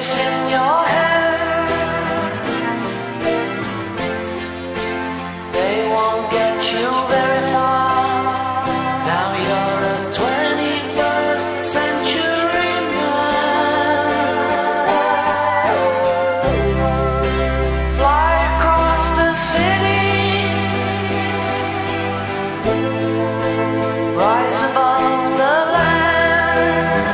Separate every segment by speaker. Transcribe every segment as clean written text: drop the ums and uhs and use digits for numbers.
Speaker 1: place in your head. They won't get you very far. Now you're a 21st century man. Fly across the city, rise above the land.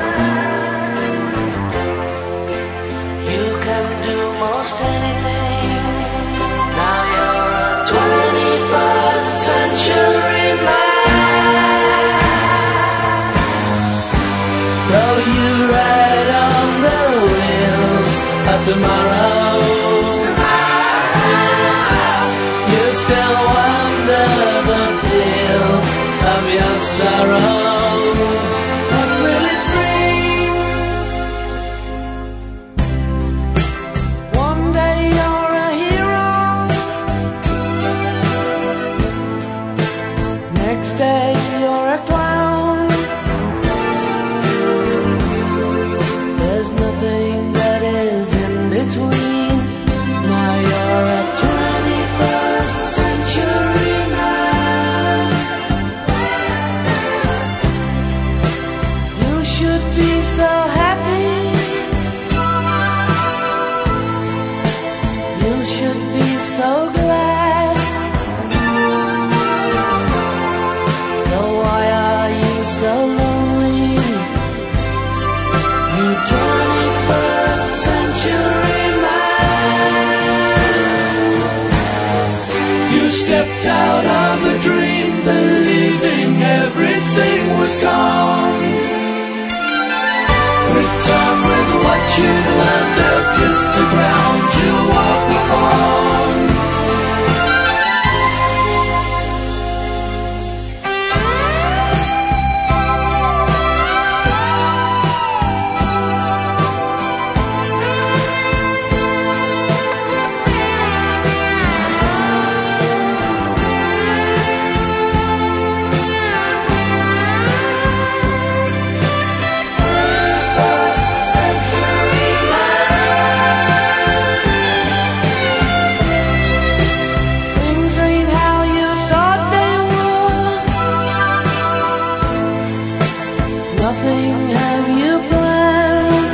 Speaker 1: You can do most anything. Now you're a 21st century man.
Speaker 2: Though you ride on the wheels of tomorrow, you still wander the fields of your sorrow. What will it bring?
Speaker 1: One day you're a hero, next day you're a clown. There's nothing that is in between. Now you're a 21st century man. You should be so happy. You should be so glad. So why are you so lonely? You 21st century man.
Speaker 2: You stepped out of the dream, believing everything was gone. Return with what you learned to kiss the ground you walk upon.
Speaker 1: Things ain't how you thought they would. Nothing have you planned.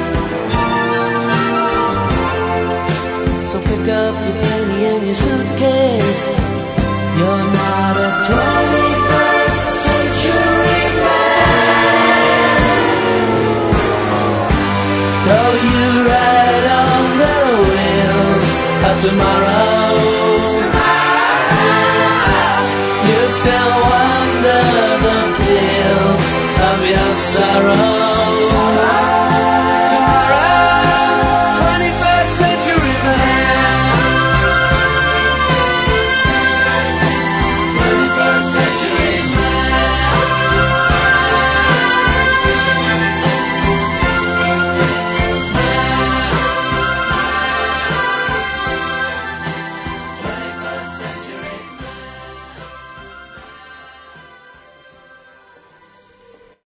Speaker 1: So pick up your penny and your suitcase. You're not a 21st century man.
Speaker 2: Though you ride on the wheels of tomorrow, you still wander the fields of your sorrow.